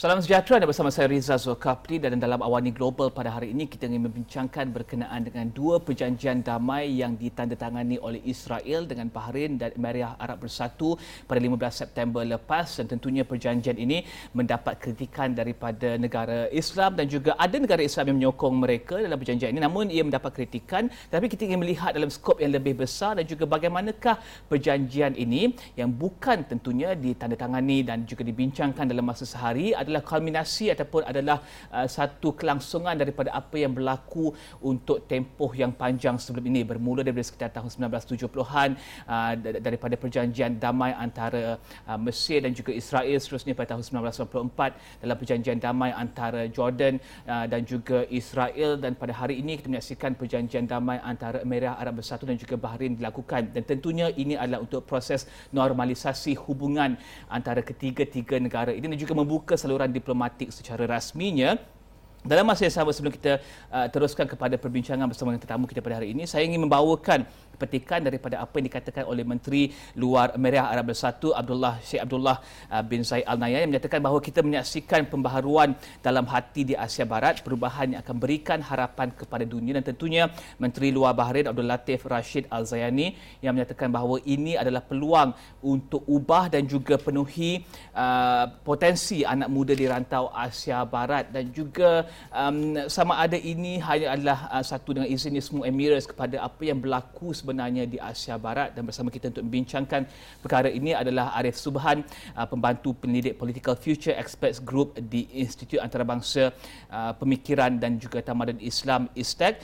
Salam sejahtera dan bersama saya Rizal Zulkafli, dan dalam Awani Global pada hari ini kita ingin membincangkan berkenaan dengan dua perjanjian damai yang ditandatangani oleh Israel dengan Bahrain dan Emirat Arab Bersatu pada 15 September lepas, dan tentunya perjanjian ini mendapat kritikan daripada negara Islam dan juga ada negara Islam yang menyokong mereka dalam perjanjian ini. Namun ia mendapat kritikan, tapi kita ingin melihat dalam skop yang lebih besar dan juga bagaimanakah perjanjian ini yang bukan tentunya ditandatangani dan juga dibincangkan dalam masa sehari adalah kulminasi ataupun adalah satu kelangsungan daripada apa yang berlaku untuk tempoh yang panjang sebelum ini, bermula daripada sekitar tahun 1970-an daripada perjanjian damai antara Mesir dan juga Israel, seterusnya pada tahun 1994 dalam perjanjian damai antara Jordan dan juga Israel, dan pada hari ini kita menyaksikan perjanjian damai antara Emirat Arab Bersatu dan juga Bahrain dilakukan, dan tentunya ini adalah untuk proses normalisasi hubungan antara ketiga-tiga negara ini dan juga membuka saluran diplomatik secara rasminya. Dalam masa yang sama, sebelum kita teruskan kepada perbincangan bersama dengan tetamu kita pada hari ini, saya ingin membawakan petikan daripada apa yang dikatakan oleh Menteri Luar Emirat Arab Bersatu Sheikh Abdullah bin Zayed Al Nahyan, yang menyatakan bahawa kita menyaksikan pembaharuan dalam hati di Asia Barat, perubahan yang akan berikan harapan kepada dunia, dan tentunya Menteri Luar Bahrain Abdul Latif Rashid Al Zayani yang menyatakan bahawa ini adalah peluang untuk ubah dan juga penuhi potensi anak muda di rantau Asia Barat, dan juga sama ada ini hanya adalah satu dengan izin semua Emirates kepada apa yang berlaku sebenarnya di Asia Barat. Dan bersama kita untuk membincangkan perkara ini adalah Arif Subhan, pembantu pendidik Political Future Experts Group di Institut Antarabangsa Pemikiran dan juga Tamadun Islam ISTEC.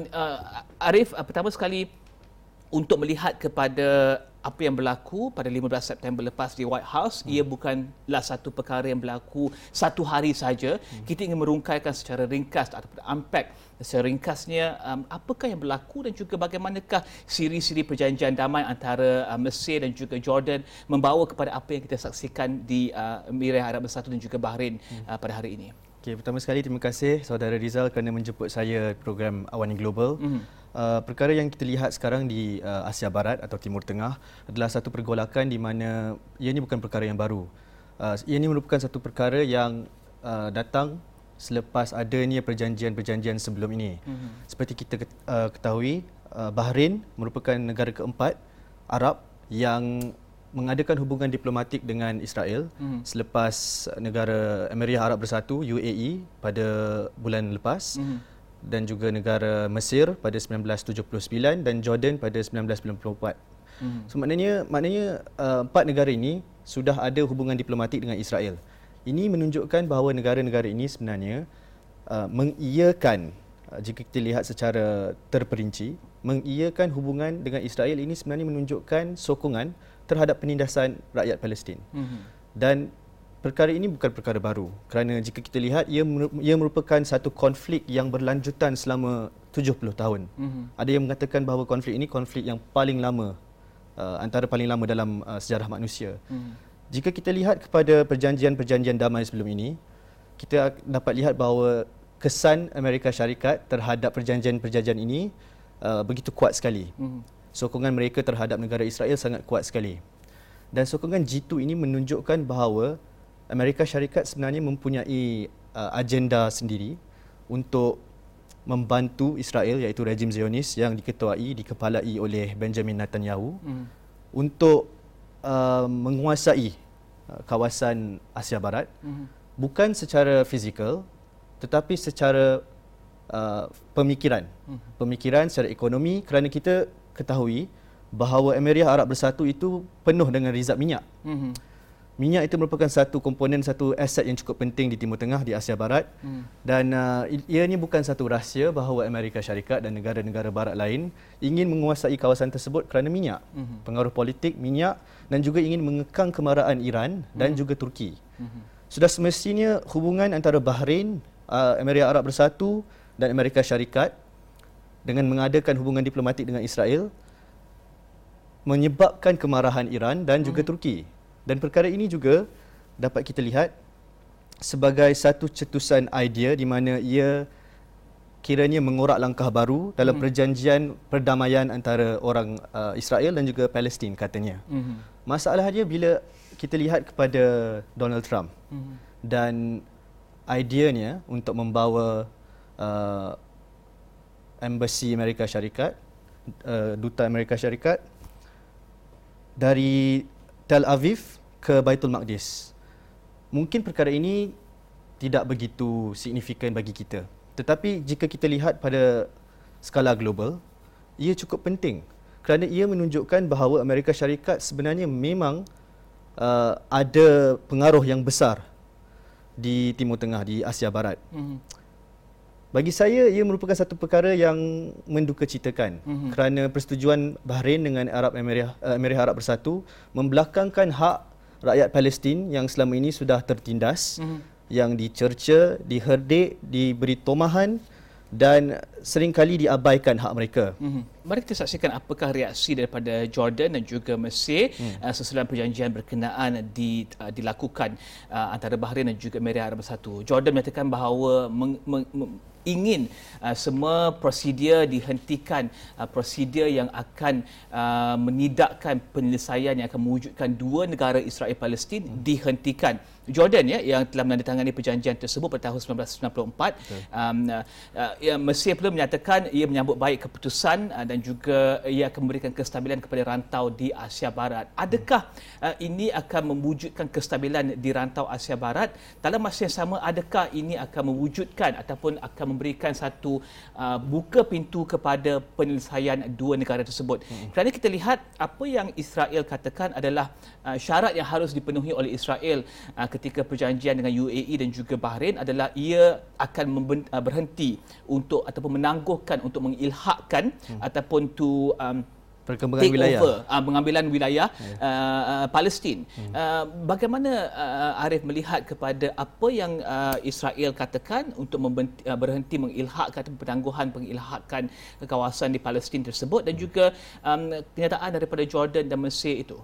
Arif, pertama sekali untuk melihat kepada apa yang berlaku pada 15 September lepas di White House, ia bukanlah satu perkara yang berlaku satu hari saja. Kita ingin merungkaikan secara ringkas ataupun unpack secara ringkasnya apakah yang berlaku dan juga bagaimanakah siri-siri perjanjian damai antara Mesir dan juga Jordan membawa kepada apa yang kita saksikan di Emirat Arab Bersatu dan juga Bahrain pada hari ini. Okay, pertama sekali terima kasih saudara Rizal kerana menjemput saya program Awani Global. Perkara yang kita lihat sekarang di Asia Barat atau Timur Tengah adalah satu pergolakan di mana ia ini bukan perkara yang baru. Ia ini merupakan satu perkara yang datang selepas adanya perjanjian-perjanjian sebelum ini. Seperti kita ketahui, Bahrain merupakan negara keempat Arab yang mengadakan hubungan diplomatik dengan Israel selepas negara Emirat Arab Bersatu UAE pada bulan lepas, dan juga negara Mesir pada 1979 dan Jordan pada 1994. So maknanya empat negara ini sudah ada hubungan diplomatik dengan Israel. Ini menunjukkan bahawa negara-negara ini sebenarnya mengiyakan, jika kita lihat secara terperinci, mengiyakan hubungan dengan Israel ini sebenarnya menunjukkan sokongan terhadap penindasan rakyat Palestin. Dan perkara ini bukan perkara baru, kerana jika kita lihat ia merupakan satu konflik yang berlanjutan selama 70 tahun. Ada yang mengatakan bahawa konflik ini konflik yang paling lama, antara paling lama dalam sejarah manusia. Jika kita lihat kepada perjanjian-perjanjian damai sebelum ini, kita dapat lihat bahawa kesan Amerika Syarikat terhadap perjanjian-perjanjian ini begitu kuat sekali. Sokongan mereka terhadap negara Israel sangat kuat sekali. Dan sokongan G2 ini menunjukkan bahawa Amerika Syarikat sebenarnya mempunyai agenda sendiri untuk membantu Israel, iaitu rejim Zionis yang dikepalai oleh Benjamin Netanyahu untuk menguasai kawasan Asia Barat, bukan secara fizikal tetapi secara pemikiran. Pemikiran secara ekonomi, kerana kita ketahui bahawa Emirat Arab Bersatu itu penuh dengan rizab minyak. Minyak itu merupakan satu komponen, satu aset yang cukup penting di Timur Tengah, di Asia Barat. Dan ia ini bukan satu rahsia bahawa Amerika Syarikat dan negara-negara barat lain ingin menguasai kawasan tersebut kerana minyak. Pengaruh politik, minyak, dan juga ingin mengekang kemarahan Iran dan juga Turki. Sudah semestinya hubungan antara Bahrain, Emirat Arab Bersatu dan Amerika Syarikat dengan mengadakan hubungan diplomatik dengan Israel menyebabkan kemarahan Iran dan juga Turki. Dan perkara ini juga dapat kita lihat sebagai satu cetusan idea di mana ia kiranya mengorak langkah baru dalam perjanjian perdamaian antara orang Israel dan juga Palestin katanya. Masalahnya bila kita lihat kepada Donald Trump. dan ideanya untuk membawa embassy Amerika Syarikat, duta Amerika Syarikat dari Tel Aviv ke Baitul Maqdis. Mungkin perkara ini tidak begitu signifikan bagi kita. Tetapi jika kita lihat pada skala global, ia cukup penting kerana ia menunjukkan bahawa Amerika Syarikat sebenarnya memang ada pengaruh yang besar di Timur Tengah, di Asia Barat. Bagi saya, ia merupakan satu perkara yang mendukacitakan kerana persetujuan Bahrain dengan Emirat Arab Bersatu membelakangkan hak rakyat Palestin yang selama ini sudah tertindas, yang dicerca, diherdik, diberi tomahan dan seringkali diabaikan hak mereka. Mari kita saksikan apakah reaksi daripada Jordan dan juga Mesir sesudah perjanjian berkenaan dilakukan antara Bahrain dan juga Emirat Arab Bersatu. Jordan menyatakan bahawa ingin semua prosedur dihentikan, prosedur yang akan menidakkan penyelesaian yang akan mewujudkan dua negara Israel Palestin dihentikan. Jordan yang telah menandatangani perjanjian tersebut pada tahun 1994. Mesir pula menyatakan ia menyambut baik keputusan dan juga ia akan memberikan kestabilan kepada rantau di Asia Barat. Adakah ini akan mewujudkan kestabilan di rantau Asia Barat? Dalam masa yang sama, adakah ini akan mewujudkan ataupun akan memberikan satu buka pintu kepada penyelesaian dua negara tersebut? Kerana kita lihat apa yang Israel katakan adalah syarat yang harus dipenuhi oleh Israel ketika perjanjian dengan UAE dan juga Bahrain adalah ia akan berhenti untuk ataupun menangguhkan untuk mengilhakkan ataupun perkembangan wilayah, pengambilan wilayah Palestin. Bagaimana Arif melihat kepada apa yang Israel katakan untuk berhenti mengilhakkan atau pengilhakan kawasan di Palestin tersebut dan juga kenyataan daripada Jordan dan Mesir itu?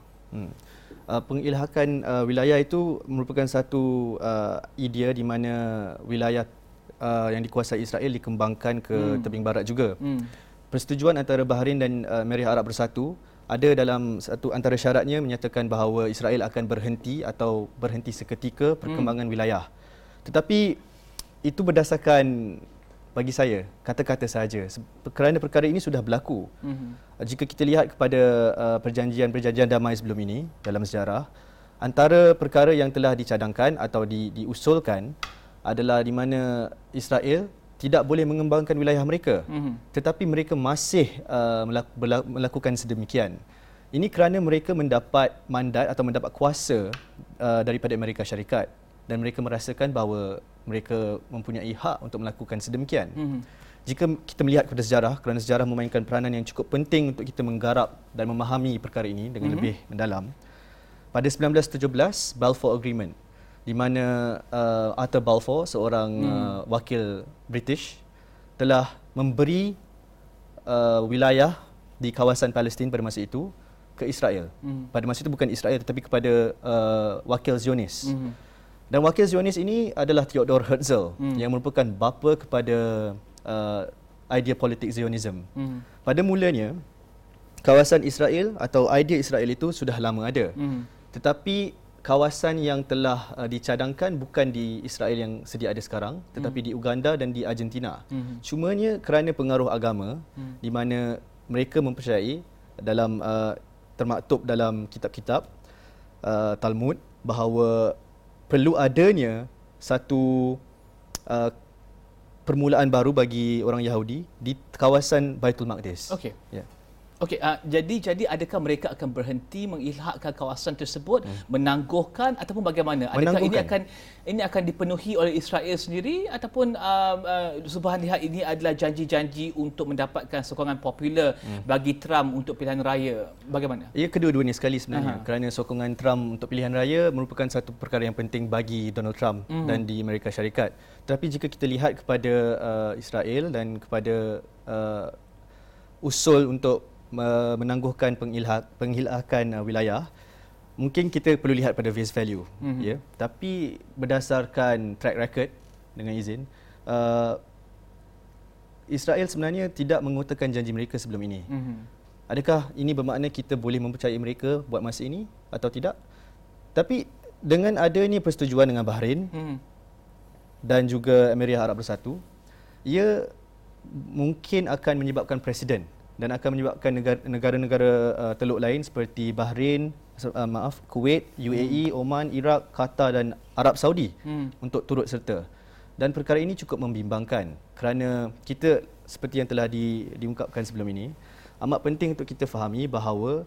Pengilhakan wilayah itu merupakan satu idea di mana wilayah yang dikuasai Israel dikembangkan ke tebing barat juga. Persetujuan antara Bahrain dan Emirat Arab Bersatu ada dalam satu antara syaratnya menyatakan bahawa Israel akan berhenti atau berhenti seketika perkembangan wilayah. Tetapi itu berdasarkan, bagi saya, kata-kata sahaja kerana perkara ini sudah berlaku. Jika kita lihat kepada perjanjian damai sebelum ini dalam sejarah, antara perkara yang telah dicadangkan atau diusulkan adalah di mana Israel tidak boleh mengembangkan wilayah mereka, tetapi mereka masih melakukan sedemikian. Ini kerana mereka mendapat mandat atau mendapat kuasa daripada Amerika Syarikat dan mereka merasakan bahawa mereka mempunyai hak untuk melakukan sedemikian. Jika kita melihat kepada sejarah, kerana sejarah memainkan peranan yang cukup penting untuk kita menggarap dan memahami perkara ini dengan lebih mendalam. Pada 1917, Balfour Agreement, di mana Arthur Balfour, seorang wakil British, telah memberi wilayah di kawasan Palestin pada masa itu ke Israel. Pada masa itu bukan Israel tetapi kepada wakil Zionis. Dan wakil Zionis ini adalah Theodor Herzl yang merupakan bapa kepada idea politik Zionism. Pada mulanya, kawasan Israel atau idea Israel itu sudah lama ada. Tetapi kawasan yang telah dicadangkan bukan di Israel yang sedia ada sekarang, tetapi di Uganda dan di Argentina. Cumanya kerana pengaruh agama, di mana mereka mempercayai dalam termaktub dalam kitab-kitab Talmud bahawa perlu adanya satu permulaan baru bagi orang Yahudi di kawasan Baitul Maqdis. Okey. Okey, jadi adakah mereka akan berhenti mengilhakkan kawasan tersebut, menangguhkan ataupun bagaimana? Adakah ini akan dipenuhi oleh Israel sendiri ataupun Subhan lihat ini adalah janji-janji untuk mendapatkan sokongan popular bagi Trump untuk pilihan raya? Bagaimana? Ya, kedua-duanya sekali sebenarnya. Kerana sokongan Trump untuk pilihan raya merupakan satu perkara yang penting bagi Donald Trump dan di Amerika Syarikat. Tapi jika kita lihat kepada Israel dan kepada usul untuk menangguhkan pengilhakan wilayah, mungkin kita perlu lihat pada face value, ya. Tapi berdasarkan track record, dengan izin, Israel sebenarnya tidak mengutarakan janji mereka sebelum ini. Adakah ini bermakna kita boleh mempercayai mereka buat masa ini atau tidak? Tapi dengan adanya persetujuan dengan Bahrain dan juga Emirat Arab Bersatu, ia mungkin akan menyebabkan presiden dan akan menyebabkan negara-negara teluk lain seperti Bahrain, Kuwait, UAE, Oman, Iraq, Qatar dan Arab Saudi untuk turut serta. Dan perkara ini cukup membimbangkan kerana kita seperti yang telah diungkapkan sebelum ini, amat penting untuk kita fahami bahawa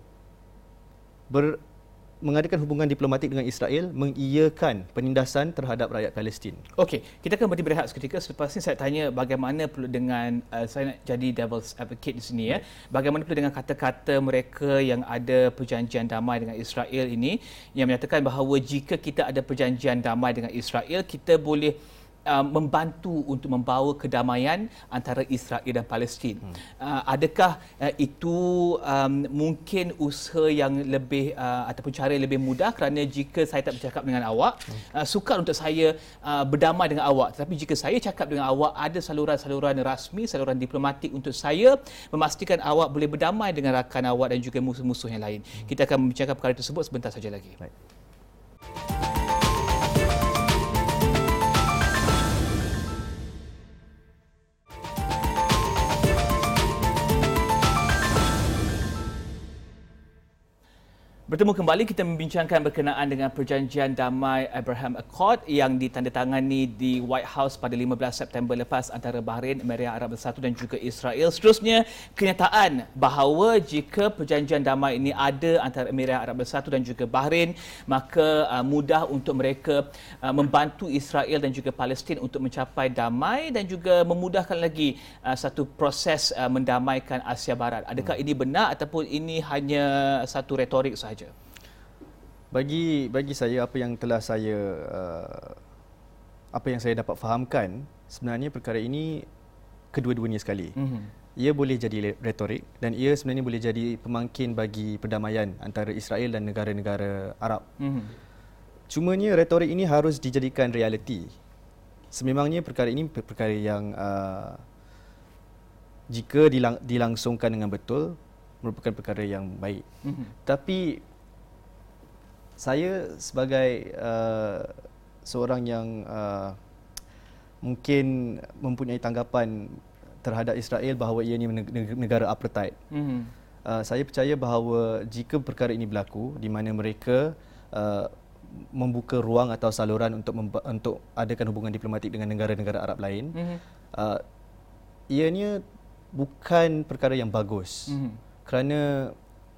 mengadakan hubungan diplomatik dengan Israel mengiyakan penindasan terhadap rakyat Palestin. Okey, kita akan berehat seketika. Selepas ini saya tanya bagaimana perlu dengan saya nak jadi devil's advocate di sini ya. Bagaimana perlu dengan kata-kata mereka yang ada perjanjian damai dengan Israel ini yang menyatakan bahawa jika kita ada perjanjian damai dengan Israel, kita boleh membantu untuk membawa kedamaian antara Israel dan Palestin. Adakah itu mungkin usaha yang lebih ataupun cara yang lebih mudah, kerana jika saya tak bercakap dengan awak, sukar untuk saya berdamai dengan awak. Tetapi jika saya cakap dengan awak, ada saluran-saluran rasmi, saluran diplomatik untuk saya memastikan awak boleh berdamai dengan rakan awak dan juga musuh-musuh yang lain. Kita akan membincangkan perkara tersebut sebentar saja lagi. Baik. Bertemu kembali, kita membincangkan berkenaan dengan perjanjian damai Abraham Accord yang ditandatangani di White House pada 15 September lepas antara Bahrain, Emirat Arab Bersatu dan juga Israel. Seterusnya, kenyataan bahawa jika perjanjian damai ini ada antara Emirat Arab Bersatu dan juga Bahrain, maka mudah untuk mereka membantu Israel dan juga Palestin untuk mencapai damai dan juga memudahkan lagi satu proses mendamaikan Asia Barat. Adakah ini benar ataupun ini hanya satu retorik sahaja? Bagi saya, apa yang saya dapat fahamkan, sebenarnya perkara ini kedua-duanya sekali. Ia boleh jadi retorik dan ia sebenarnya boleh jadi pemangkin bagi perdamaian antara Israel dan negara-negara Arab. Cumanya retorik ini harus dijadikan realiti. Sememangnya perkara ini perkara yang jika dilangsungkan dengan betul merupakan perkara yang baik. Tapi saya sebagai seorang yang mungkin mempunyai tanggapan terhadap Israel bahawa ia ini negara apartheid. Saya percaya bahawa jika perkara ini berlaku di mana mereka membuka ruang atau saluran untuk adakan hubungan diplomatik dengan negara-negara Arab lain, ianya bukan perkara yang bagus. Kerana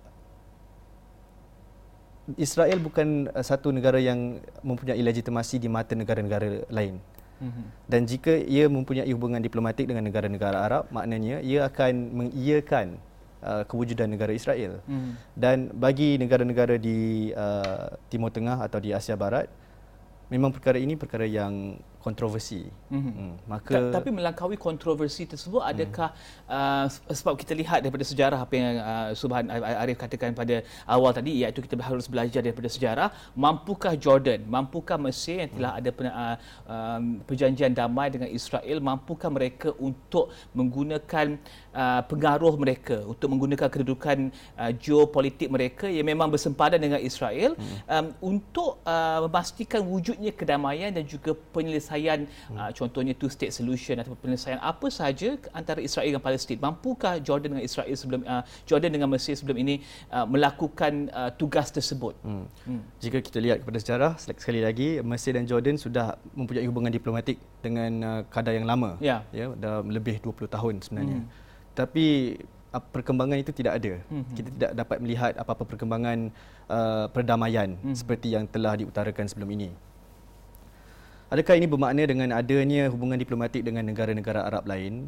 Israel bukan satu negara yang mempunyai legitimasi di mata negara-negara lain. Dan jika ia mempunyai hubungan diplomatik dengan negara-negara Arab, maknanya ia akan mengiyakan kewujudan negara Israel. Dan bagi negara-negara di Timur Tengah atau di Asia Barat, memang perkara ini perkara yang kontroversi. Tapi melangkaui kontroversi tersebut, adakah sebab kita lihat daripada sejarah apa yang Subhan Arif katakan pada awal tadi, iaitu kita harus belajar daripada sejarah, mampukah Jordan, mampukah Mesir yang telah ada perjanjian damai dengan Israel, mampukah mereka untuk menggunakan pengaruh mereka, untuk menggunakan kedudukan geopolitik mereka yang memang bersempadan dengan Israel untuk memastikan wujudnya kedamaian dan juga penyelesaian contohnya two state solution atau penyelesaian apa sahaja antara Israel dan Palestin. Mampukah Jordan dengan Israel Jordan dengan Mesir sebelum ini melakukan tugas tersebut? Jika kita lihat kepada sejarah, sekali lagi Mesir dan Jordan sudah mempunyai hubungan diplomatik dengan kadar yang lama, ya, dah lebih 20 tahun sebenarnya. Tapi perkembangan itu tidak ada. Kita tidak dapat melihat apa-apa perkembangan perdamaian seperti yang telah diutarakan sebelum ini. Adakah ini bermakna dengan adanya hubungan diplomatik dengan negara-negara Arab lain,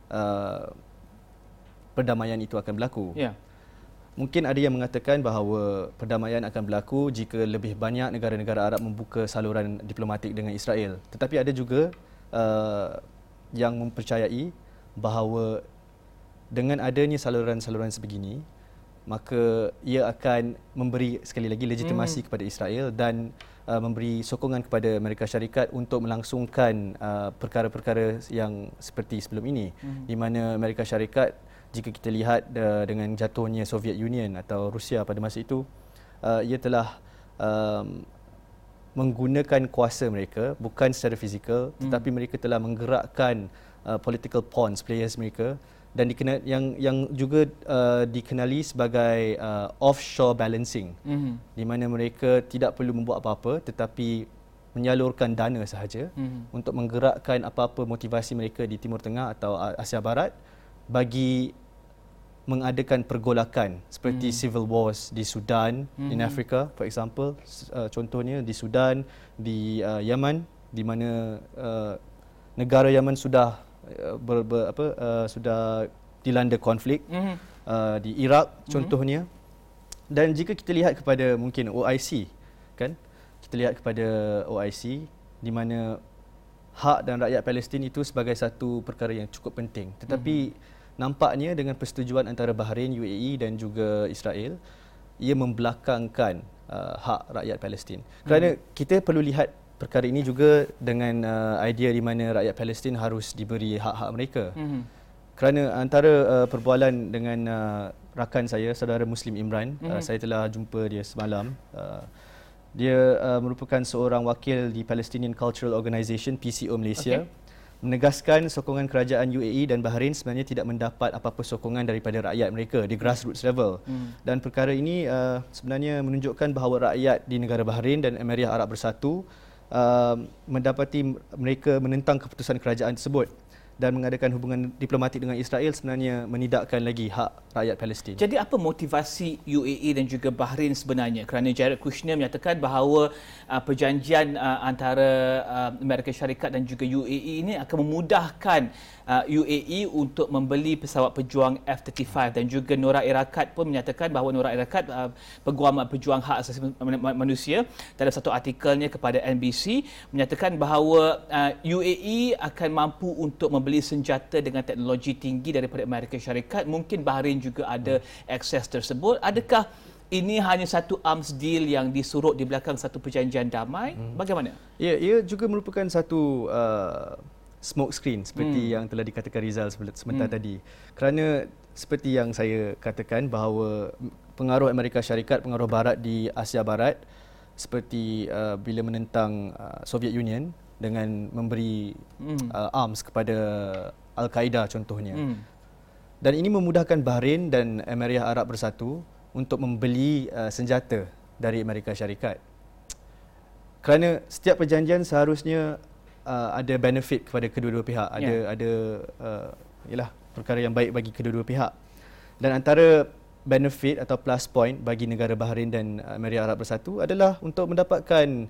perdamaian itu akan berlaku? Ya. Mungkin ada yang mengatakan bahawa perdamaian akan berlaku jika lebih banyak negara-negara Arab membuka saluran diplomatik dengan Israel. Tetapi ada juga yang mempercayai bahawa dengan adanya saluran-saluran sebegini, maka ia akan memberi sekali lagi legitimasi kepada Israel dan memberi sokongan kepada Amerika Syarikat untuk melangsungkan perkara-perkara yang seperti sebelum ini, di mana Amerika Syarikat, jika kita lihat dengan jatuhnya Soviet Union atau Rusia pada masa itu, ia telah menggunakan kuasa mereka bukan secara fizikal, tetapi mereka telah menggerakkan political pawns, players mereka, dan yang juga dikenali sebagai offshore balancing, di mana mereka tidak perlu membuat apa-apa tetapi menyalurkan dana sahaja untuk menggerakkan apa-apa motivasi mereka di Timur Tengah atau Asia Barat bagi mengadakan pergolakan seperti civil wars di Sudan, in Africa for example, contohnya di Sudan, di Yaman, di mana negara Yaman sudah sudah dilanda konflik, di Iraq contohnya. Dan jika kita lihat kepada mungkin OIC, kan, kita lihat kepada OIC di mana hak dan rakyat Palestin itu sebagai satu perkara yang cukup penting, tetapi nampaknya dengan persetujuan antara Bahrain, UAE dan juga Israel, ia membelakangkan hak rakyat Palestin. Kerana kita perlu lihat perkara ini juga dengan idea di mana rakyat Palestin harus diberi hak-hak mereka. Kerana antara perbualan dengan rakan saya, saudara Muslim Imran, saya telah jumpa dia semalam. Dia merupakan seorang wakil di Palestinian Cultural Organisation, PCO Malaysia. Menegaskan sokongan kerajaan UAE dan Bahrain sebenarnya tidak mendapat apa-apa sokongan daripada rakyat mereka di grassroots level. Dan perkara ini sebenarnya menunjukkan bahawa rakyat di negara Bahrain dan Emirat Arab Bersatu mendapati mereka menentang keputusan kerajaan tersebut dan mengadakan hubungan diplomatik dengan Israel sebenarnya menidakkan lagi hak rakyat Palestin. Jadi apa motivasi UAE dan juga Bahrain sebenarnya? Kerana Jared Kushner menyatakan bahawa perjanjian antara Amerika Syarikat dan juga UAE ini akan memudahkan UAE untuk membeli pesawat pejuang F-35, dan juga Nora Erakat pun menyatakan bahawa Nora Erakat, pejuang hak asasi manusia, dalam satu artikelnya kepada NBC menyatakan bahawa UAE akan mampu untuk membeli senjata dengan teknologi tinggi daripada Amerika Syarikat. Mungkin Bahrain juga ada akses tersebut. Adakah ini hanya satu arms deal yang disurut di belakang satu perjanjian damai? Bagaimana? Ya, ia juga merupakan satu smoke screen seperti yang telah dikatakan Rizal sebentar tadi. Kerana seperti yang saya katakan bahawa pengaruh Amerika Syarikat, pengaruh Barat di Asia Barat seperti bila menentang Soviet Union dengan memberi arms kepada Al-Qaeda contohnya. Dan ini memudahkan Bahrain dan Emirat Arab Bersatu untuk membeli senjata dari Amerika Syarikat. Kerana setiap perjanjian seharusnya ada benefit kepada kedua-dua pihak, ada ialah perkara yang baik bagi kedua-dua pihak. Dan antara benefit atau plus point bagi negara Bahrain dan Emirat Arab Bersatu adalah untuk mendapatkan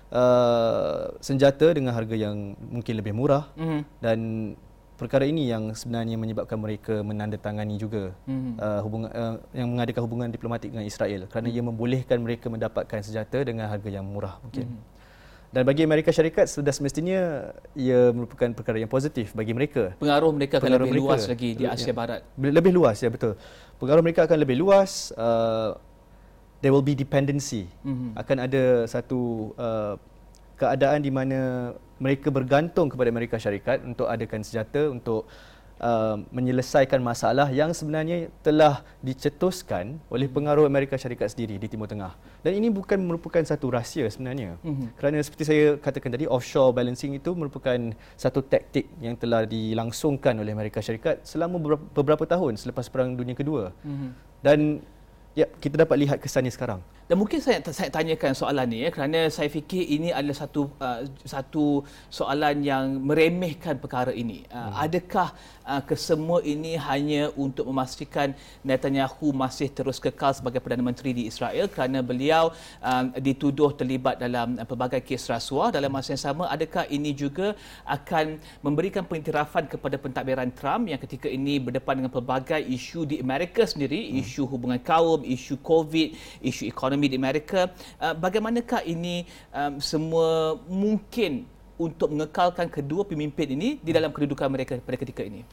senjata dengan harga yang mungkin lebih murah, dan perkara ini yang sebenarnya menyebabkan mereka menandatangani juga yang mengadakan hubungan diplomatik dengan Israel, kerana ia membolehkan mereka mendapatkan senjata dengan harga yang murah mungkin. Dan bagi Amerika Syarikat sudah semestinya ia merupakan perkara yang positif bagi mereka. Pengaruh mereka akan lebih luas lagi di Asia Barat. Lebih luas, ya betul. Pengaruh mereka akan lebih luas. There will be dependency. Akan ada satu keadaan di mana mereka bergantung kepada Amerika Syarikat untuk adakan senjata untuk menyelesaikan masalah yang sebenarnya telah dicetuskan oleh pengaruh Amerika Syarikat sendiri di Timur Tengah. Dan ini bukan merupakan satu rahsia sebenarnya. Kerana seperti saya katakan tadi, offshore balancing itu merupakan satu taktik yang telah dilangsungkan oleh Amerika Syarikat selama beberapa tahun selepas Perang Dunia Kedua. Dan ya, kita dapat lihat kesannya sekarang. Dan mungkin saya tanyakan soalan ni kerana saya fikir ini adalah satu soalan yang meremehkan perkara ini. Adakah kesemua ini hanya untuk memastikan Netanyahu masih terus kekal sebagai Perdana Menteri di Israel kerana beliau dituduh terlibat dalam pelbagai kes rasuah? Dalam masa yang sama, adakah ini juga akan memberikan pengiktirafan kepada pentadbiran Trump yang ketika ini berdepan dengan pelbagai isu di Amerika sendiri, isu hubungan kaum, isu COVID, isu ekonomi di Amerika? Bagaimanakah ini semua mungkin untuk mengekalkan kedua pemimpin ini di dalam kedudukan mereka pada ketika ini?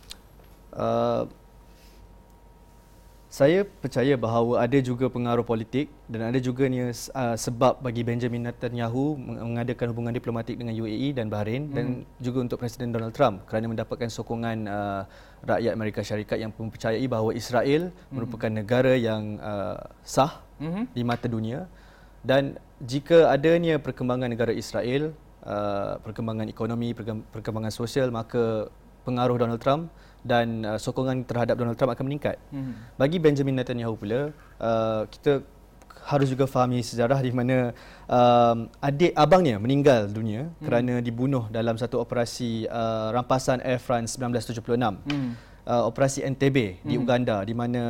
Saya percaya bahawa ada juga pengaruh politik dan ada juga sebab bagi Benjamin Netanyahu mengadakan hubungan diplomatik dengan UAE dan Bahrain dan juga untuk Presiden Donald Trump kerana mendapatkan sokongan rakyat Amerika Syarikat yang mempercayai bahawa Israel merupakan negara yang sah di mata dunia Dan jika adanya perkembangan negara Israel, perkembangan ekonomi, perkembangan sosial, maka pengaruh Donald Trump dan sokongan terhadap Donald Trump akan meningkat. Bagi Benjamin Netanyahu pula, kita harus juga fahami sejarah di mana adik abangnya meninggal dunia kerana dibunuh dalam satu operasi rampasan Air France 1976. Operasi Entebbe di Uganda, di mana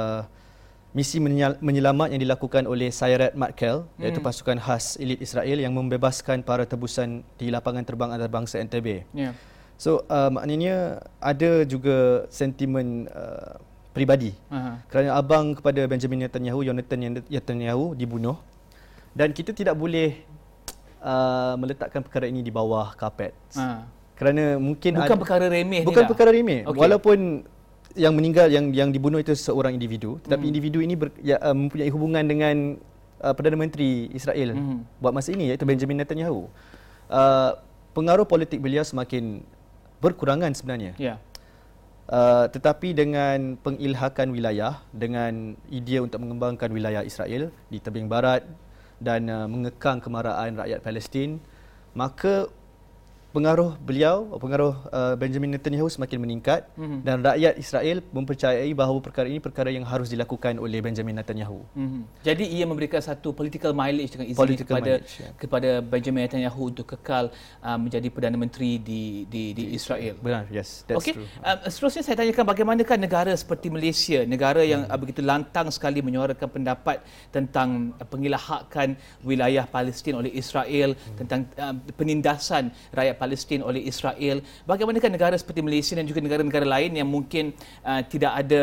misi menyelamat yang dilakukan oleh Sayeret Matkal, iaitu pasukan khas elit Israel yang membebaskan para tebusan di lapangan terbang antarabangsa Entebbe. So maknanya ada juga sentimen peribadi kerana abang kepada Benjamin Netanyahu, Yonatan Netanyahu, dibunuh, dan kita tidak boleh meletakkan perkara ini di bawah kapet. Kerana mungkin bukan perkara remeh. Bukan perkara remeh. Okay. Walaupun yang meninggal, yang dibunuh itu seorang individu, tetapi individu ini mempunyai hubungan dengan Perdana Menteri Israel buat masa ini, iaitu Benjamin Netanyahu. Pengaruh politik beliau semakin berkurangan sebenarnya. Tetapi dengan pengilhakan wilayah, dengan idea untuk mengembangkan wilayah Israel di tebing barat dan mengekang kemarahan rakyat Palestin, maka pengaruh Benjamin Netanyahu semakin meningkat dan rakyat Israel mempercayai bahawa perkara ini perkara yang harus dilakukan oleh Benjamin Netanyahu. Jadi ia memberikan satu political mileage dengan izin kepada Benjamin Netanyahu untuk kekal menjadi Perdana Menteri di Israel. Benar, yes, that's true. Seterusnya saya tanyakan, bagaimanakah negara seperti Malaysia, negara yang begitu lantang sekali menyuarakan pendapat tentang pengilahakan wilayah Palestin oleh Israel, tentang penindasan rakyat Palestin oleh Israel. Bagaimanakah negara seperti Malaysia dan juga negara-negara lain yang mungkin tidak ada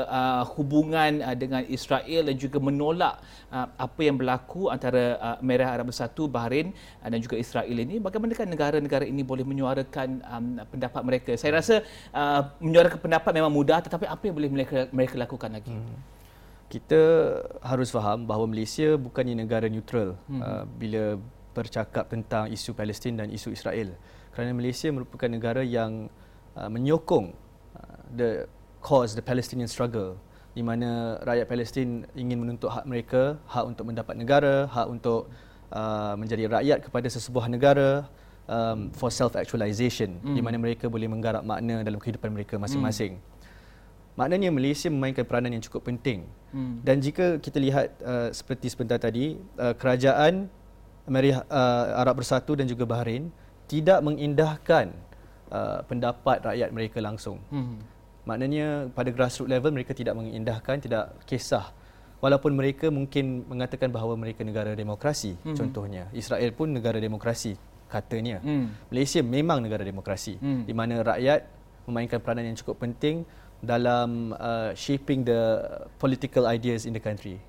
hubungan dengan Israel dan juga menolak apa yang berlaku antara Emirat Arab Bersatu, Bahrain dan juga Israel ini? Bagaimanakah negara-negara ini boleh menyuarakan pendapat mereka? Saya rasa menyuarakan pendapat memang mudah, tetapi apa yang boleh mereka lakukan lagi? Kita harus faham bahawa Malaysia bukannya negara neutral bila bercakap tentang isu Palestin dan isu Israel, kerana Malaysia merupakan negara yang menyokong the Palestinian struggle, di mana rakyat Palestin ingin menuntut hak mereka, hak untuk mendapat negara, hak untuk menjadi rakyat kepada sesebuah negara, for self-actualization, di mana mereka boleh menggarap makna dalam kehidupan mereka masing-masing. Maknanya Malaysia memainkan peranan yang cukup penting. Dan jika kita lihat seperti sebentar tadi, kerajaan Emirat Arab Bersatu dan juga Bahrain tidak mengindahkan pendapat rakyat mereka langsung. Maknanya pada grassroots level mereka tidak mengindahkan, tidak kisah. Walaupun mereka mungkin mengatakan bahawa mereka negara demokrasi, contohnya. Israel pun negara demokrasi, katanya. Malaysia memang negara demokrasi, di mana rakyat memainkan peranan yang cukup penting dalam shaping the political ideas in the country.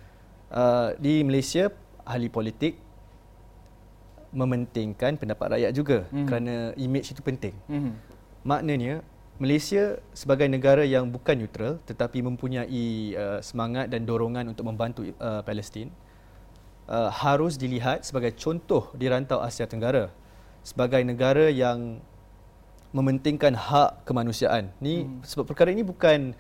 Di Malaysia, ahli politik mementingkan pendapat rakyat juga kerana image itu penting. Maknanya Malaysia sebagai negara yang bukan neutral tetapi mempunyai semangat dan dorongan untuk membantu Palestin harus dilihat sebagai contoh di rantau Asia Tenggara, sebagai negara yang mementingkan hak kemanusiaan. Sebab perkara ini bukan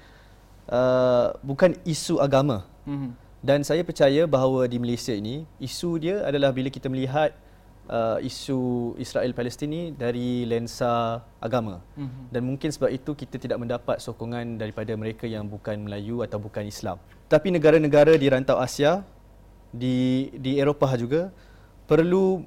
isu agama. Dan saya percaya bahawa di Malaysia ini isu dia adalah bila kita melihat isu Israel Palestin ni dari lensa agama. Dan mungkin sebab itu kita tidak mendapat sokongan daripada mereka yang bukan Melayu atau bukan Islam. Tapi negara-negara di rantau Asia, di Eropah juga perlu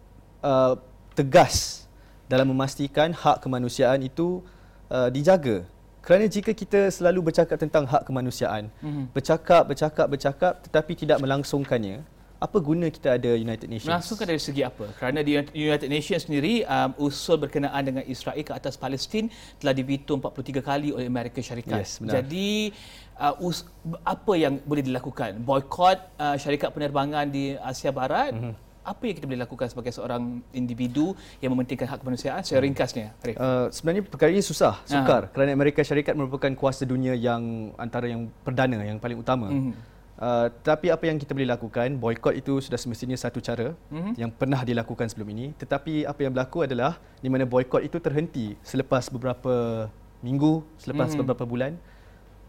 tegas dalam memastikan hak kemanusiaan itu dijaga. Kerana jika kita selalu bercakap tentang hak kemanusiaan, bercakap tetapi tidak melangsungkannya, apa guna kita ada United Nations? Melangsungkan dari segi apa? Kerana di United Nations sendiri, usul berkenaan dengan Israel ke atas Palestin telah diveto 43 kali oleh Amerika Syarikat. Yes, benar. Jadi apa yang boleh dilakukan? Boykot syarikat penerbangan di Asia Barat? Apa yang kita boleh lakukan sebagai seorang individu yang mementingkan hak kemanusiaan? Saya ringkasnya, Arif. Sebenarnya perkara ini sukar kerana Amerika Syarikat merupakan kuasa dunia yang antara yang perdana, yang paling utama. Tapi apa yang kita boleh lakukan, boykot itu sudah semestinya satu cara yang pernah dilakukan sebelum ini. Tetapi apa yang berlaku adalah di mana boykot itu terhenti selepas beberapa minggu, selepas beberapa bulan.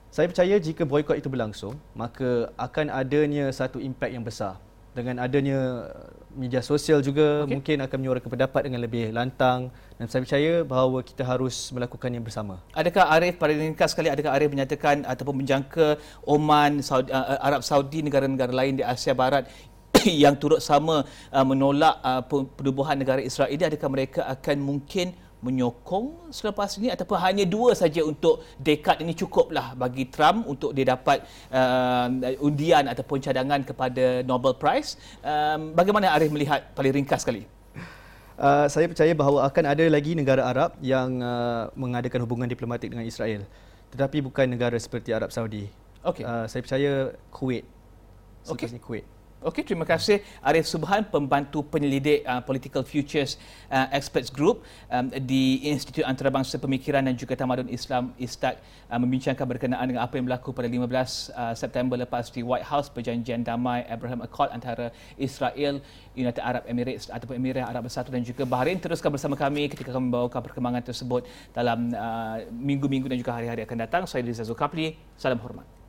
Saya percaya jika boikot itu berlangsung, maka akan adanya satu impak yang besar. Dengan adanya media sosial juga mungkin akan menyuarakan pendapat dengan lebih lantang, dan saya percaya bahawa kita harus melakukan yang bersama. Adakah Arif, pada ringkas sekali, adakah Arif menyatakan ataupun menjangka Oman, Arab Saudi, negara-negara lain di Asia Barat yang turut sama menolak penubuhan negara Israel ini, adakah mereka akan mungkin menyokong selepas ini, ataupun hanya dua saja untuk dekad ini cukuplah bagi Trump untuk dia dapat undian ataupun cadangan kepada Nobel Prize? Bagaimana Arif melihat paling ringkas sekali? Saya percaya bahawa akan ada lagi negara Arab yang mengadakan hubungan diplomatik dengan Israel, tetapi bukan negara seperti Arab Saudi. Saya percaya Kuwait. Seterusnya Kuwait. Okey, terima kasih Arif Subhan, pembantu penyelidik Political Futures Experts Group di Institut Antarabangsa Pemikiran dan juga Tamadun Islam ISTAD, membincangkan berkenaan dengan apa yang berlaku pada 15 September lepas di White House, perjanjian damai Abraham Accord antara Israel, United Arab Emirates ataupun Emirat Arab Bersatu dan juga Bahrain. Teruskan bersama kami ketika kami membawakan perkembangan tersebut dalam minggu-minggu dan juga hari-hari akan datang. Saya Riza Zulkifli, salam hormat.